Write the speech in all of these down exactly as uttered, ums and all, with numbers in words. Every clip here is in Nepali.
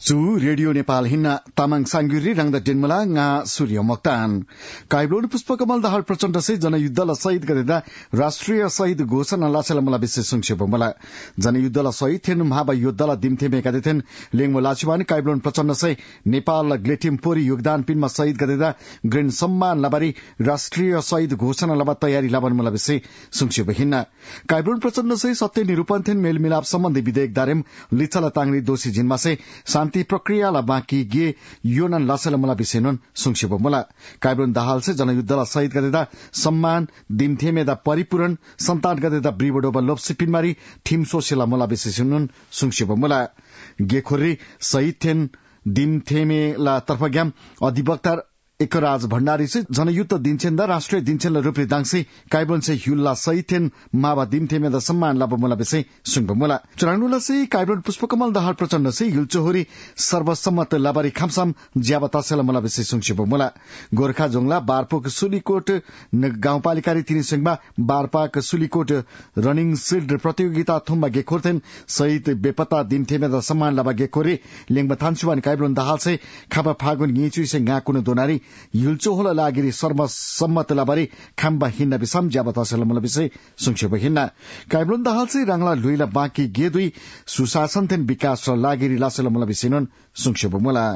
Chu Radio Nepal hinna tamang sangiri rangda denmala nga surya moktan काइब्लोन Pushpa Kamal Dahal Prachanda से जनयुद्धलाई शहीद गरेर राष्ट्रिय शहीद घोषणा लासेला मला विशेष संक्षेप मला जनयुद्धलाई शहीद थिएन महाबा योद्धलाई दिमथेमे गते थिएन लेङमो लाछिवान काइब्लोन प्रचण्ड से नेपाल ग्लेटिम पोरी योगदान पिनमा शहीद गरेर ग्रेन सम्मान लबारी राष्ट्रिय शहीद घोषणा लबा तयारी लाबन मला विशेष संक्षेप हिन्ना काइब्लोन प्रचण्ड से सत्य निरूपण थिएन मेलमिलाप सम्बन्धी विधेयक दारेम लिच्छला तांगरी दोषी जिनमा से शान्ति प्रक्रियालाई बाँकी गे योनन लासेला मला विशेष संक्षेप मला काइब्लोन दाहाल से जनयुद्धलाई शहीद गरेर सम्मान दिमथेमेदा परिपूरण सन्तान गरेर ब्रिबडोबा लोप्सी पिनमारी थिम सोसेला मला विशेष संक्षेप मला गेखोरी शहीद थिएन दिमथेमेला तर्फग्याम अधिवक्ता एकराज भण्डारी से जनयुद्ध दिनचेन्दा राष्ट्रिय दिनचेन्ला रूपले दाङसे काइब्लोन से ह्युल्ला सही थिएन मावा दिमथेमेदा सम्मान लाभ मोला विषय सुंग मोला चुरानुला से काइब्लोन पुष्पकमल दाहाल प्रचण्ड से हिलचोहोरी सर्वसम्मत लाबारी खामसाम ज्याबा तासेला मोला विषय संक्षेप मोला गोर्खा जोंगला बारपोक सुलीकोट गाउँपालिका तिनी सिंहमा बारपाक सुलीकोट रनिङ सिल्ड प्रतियोगिता थुम्बा गेखोरथेन सहित बेपत्ता दिमथेमेदा सम्मान लाबा गेखोरे लेङबा थान्सुवान काइब्लोन दाहाल से खाबा फागुन गिचुई से गाकुन दोनारी युल्चोहोला लागिरी सर्वसम्मत लाबारी खाम्बा हिन्ना बिसम ज्याबता सलमला विषय संक्षेप हिन्ना काइब्लोन दाहाल से रांगला लुइला बाँकी गेदुई सुशासन थेन विकास र लागिरी लासलमला विषय संक्षेप मोला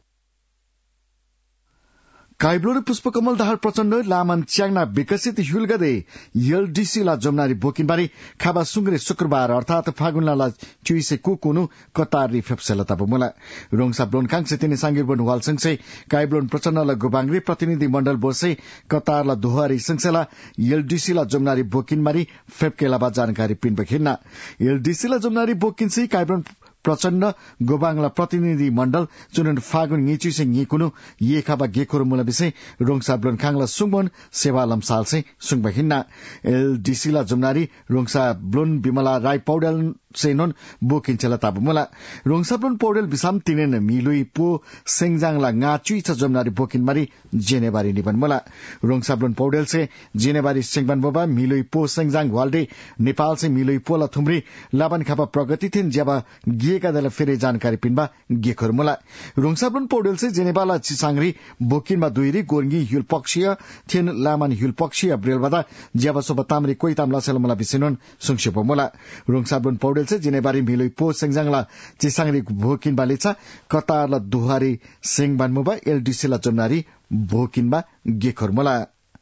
काइब्लोन पुष्पकमल दाहाल प्रचण्ड लामन च्याङना विकसित हुलगदे एलडीसी ला जमनारी बोकिनबारी खाबा सुंगरे शुक्रबार अर्थात फागुनला चुइसे कुकुनु कतारी फेप्सेला तब मोला रोङसा ब्लोनखाङ से तिनी सांगिरबन वालसंग से काइब्लोन प्रचण्डला गोबांग्री प्रतिनिधि मण्डल बोसे कतारला दोहारी संसेला एलडीसी ला जमनारी बोकिनबारी फेप्केलाबा जानकारी पिनबखिन्ना एलडीसी ला जमनारी बोकिन से काइब्लोन प्रचण्ड गोबांगला प्रतिनिधि मण्डल चुनन फागुन ङिचु से ङिकुनु ये खाबा गेखोर मुला विषय रोङसा ब्लोनखाङला सुङबन सेवा लम्साल से सुङबखिन्ना एलडीसी ला जमनारी रोङसा ब्लोन बिमला राई पौडेल सेनोन बोकिन चला ताब मुला रोङसा ब्लोन पौडेल बिसाम तिनेन मिलुई पो सेङजाङला ngaचुइ छ जमनारी बोकिन मारी जेनेबारी निबन मुला रोङसा ब्लोन पौडेल से जेनेबारी सेङबन बोबा मिलुई पो सेङजाङ वाल्डे नेपाल से मिलुई पोला थुम्री लाबन खाबा प्रगति थिन ज्याबा गिएका दला फेरि जानकारी पिनबा गेखर मुला रोङसा ब्लोन पौडेल से जेनेबाला चिसाङरी बोकिनमा दुईरी गोर्गी हिल पक्षीय थिन लामान हिल पक्षीय ब्रेलबादा ज्याबा सोबा तामरी कोइ तामला सेलमला बिसिनन संक्षेप मुला रोङसा ब्लोन पौडेल से जेनेबारी मिलुई पो सेङजाङला चिसाङरी बोकिनबा लेचा कतारला दुहारी सेङबान मुबा एलडीसी ला जमनारी बोकिनबा गेखर मुला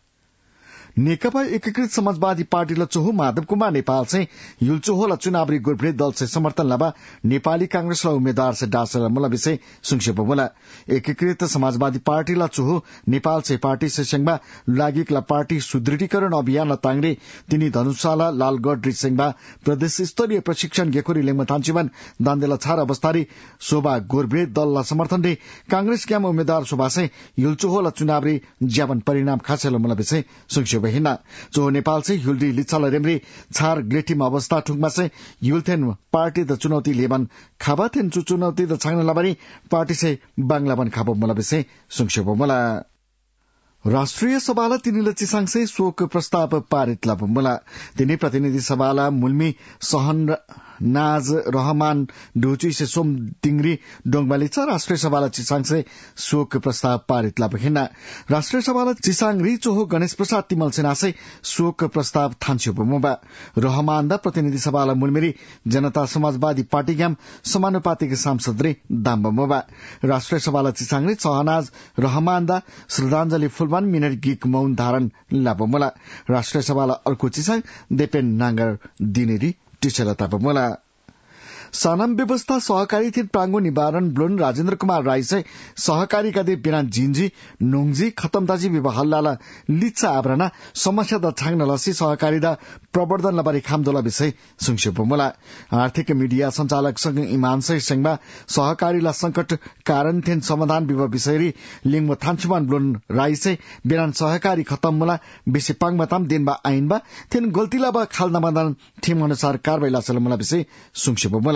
नेकपा एकीकृत समाजवादी पार्टीला चोहो माधव कुमार नेपाल से युलचोहोला चुनावी गोर्भे दल से समर्थन लाबा नेपाली कांग्रेसला उम्मेद्वार से डासला मुला विषय संक्षेप मुला एकीकृत समाजवादी पार्टीला चोहो नेपाल से पार्टी से संगमा लागिकला पार्टी सुदृढीकरण अभियान तांगरे तिनी धनुषाला लालगढ़ रिसेङबा प्रदेश स्तरीय प्रशिक्षण गेखोरी लेङमा थान्चिवन दान्देला छार अवस्थारी शोभा गोर्भे दलला समर्थन दे कांग्रेस क्याम उम्मेद्वार शोभा से युलचोहोला चुनावी ज्यापन परिणाम खासेला मुला विषय संक्षेप हिन्ना जो नेपाल से हुल्डी लिच्छल रेमरी छार ग्लेटिम अवस्था ठुकमा से युलथेन पार्टी द चुनौती लेबन खाबाथेन चु चुनौती द छांगना लाबारी पार्टी से बांग्लाबन खाबो मला विषय संक्षेप मला राष्ट्रिय सभाला तिनीले चिसाङसे शोक प्रस्ताव पारित लाभ मुला तिनी प्रतिनिधि सभाला मुल्मी सहन नाज रहमान ढुचुई से सोम तिंगरी डोङबाली छ राष्ट्रिय सभाला चिसाङसे शोक प्रस्ताव पारित लाभ हिन्ना राष्ट्रिय सभाला चिसाङरी चोहो गणेश प्रसाद तिमल सेनासे शोक प्रस्ताव थान्छु मुबा रहमान द प्रतिनिधि सभाला मुलमेरी जनता समाजवादी पार्टी ग्याम समानुपातिक सांसद रे दाम्ब मुबा राष्ट्रिय सभाला चिसाङरी सहनाज रहमान द श्रद्धाञ्जली फुलवान मिनट गिक मौन धारण लाभ मुला राष्ट्रिय सभाला अर्को चिसाङ देपेन नांगर दिनेरी टिचला ताप मुला सानम व्यवस्था सहकारी थित प्रांगो निवारण ब्लोन राजेन्द्र कुमार राई से सहकारी का दे बिना जिन्जी नोङजी खतमदाजी विवाह हल्लाला लिच्छा आभरणा समस्या द छाङ नलसी सहकारी द प्रवर्धन लबारी खामदोला विषय संक्षेप मुला आर्थिक मीडिया संचालक संघ इमान से संघमा सहकारीला संकट कारण थिन समाधान विवाह विषयरी लिङमो थान्चुमान ब्लोन राई से बिना सहकारी खतम मुला बेसी पाङमाताम दिनबा आइनबा थिन गल्तीला बा खाल नमादान थिम अनुसार कारबाही लासला मुला विषय संक्षेप मुला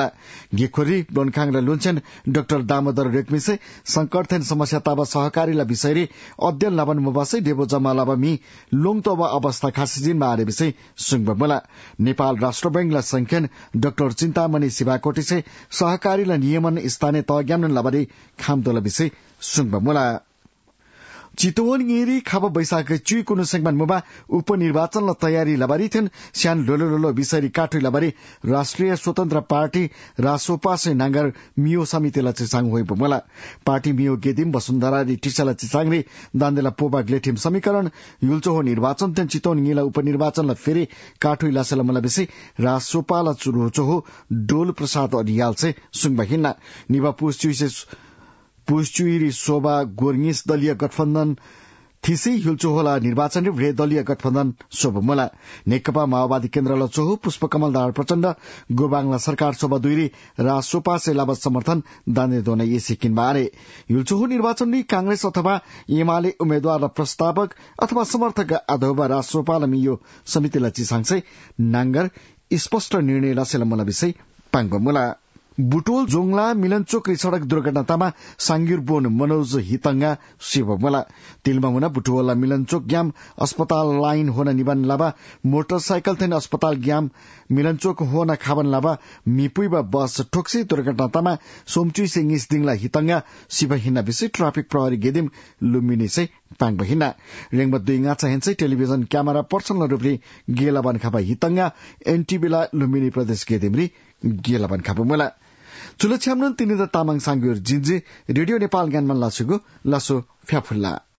मुला गेखोरी लोनखाङ र लुन्छेन डाक्टर दामोदर रेग्मिसे संकटथेन समस्या ताबा सहकारीला विषयले अध्ययन लाबन मुबासै डेबो जमा लाबा मी लोङ तबा अवस्था खासिजिन मारे विषय सुङब मुला नेपाल राष्ट्र बैंकला संख्यन डाक्टर चिन्तामणि शिवाकोटीसे सहकारीला नियमन स्थानीय तज्ञान लाबारी खामदोला विषय सुङब मुला चितवन गिरी खाब बैशाख चुई कुनु सेंगमान मुबा उपनिर्वाचन तयारी लबारी थियन स्यान लोलो लोलो विसरी काठु लबारी राष्ट्रिय स्वतन्त्र पार्टी रासोपा से नांगर मियो समितिला चिसाङ होइ मला पार्टी मियो गेदिम वसुन्धरा रि टिसाला चिसाङले दान्देला पोबा ग्लेटिम समीकरण युल्चो हो निर्वाचन तेन चितवन गिला उपनिर्वाचनला फेरि काठु इलासेला मला बेसी रासोपाला चुरोचो हो डोल प्रसाद अडियाल से सुङबहिना निवा पुस चुइसे पुष्चुइरी शोभा गोर्गिस दलीय गठबन्धन थिसी हिलचोहोला निर्वाचन रे दलीय गठबन्धन शोभमोला नेकपा माओवादी केन्द्र लचोहो पुष्पकमल दाहाल प्रचण्ड गोबाङला सरकार शोभा दुईरी रासोपा से लाभ समर्थन दाने दोने ये सिकिन बारे हिलचोहो निर्वाचन नी कांग्रेस अथवा एमाले उम्मेद्वार प्रस्तावक अथवा समर्थक अथवा रासोपाला मियो समितिला चिसाङसे नांगर स्पष्ट निर्णय लासेला मला विषय पाङबमोला बुटोल जोङला मिलनचोक सड़क दुर्घटनामा सांगिर बोन मनोज हितंगा शिवमला तिलमा हुना बुटोला मिलनचोक ग्याम अस्पताल लाइन होना निबन लाबा मोटरसाइकल थेन अस्पताल ग्याम मिलनचोक होना खाबन लाबा मिपुइबा बस ठोक्सी दुर्घटनामा सोमचुई सिंगिस दिङला हितंगा शिवहिना विषय ट्राफिक प्रहरी गेदिम लुम्बिनी से पाङबहिना रेङब दुईङा चाहिन्छ टेलिभिजन क्यामेरा पर्सनल रूपले गेलाबन खाबा हितंगा एनटीबीला लुम्बिनी प्रदेश गेदिमरी गेलाबन खाबा मला चुलो छ्याम्न तिनी तामाङ सांगुर जिन्जी रेडियो नेपाल ज्ञानमा लासुगो लासो फ्याफुल्ला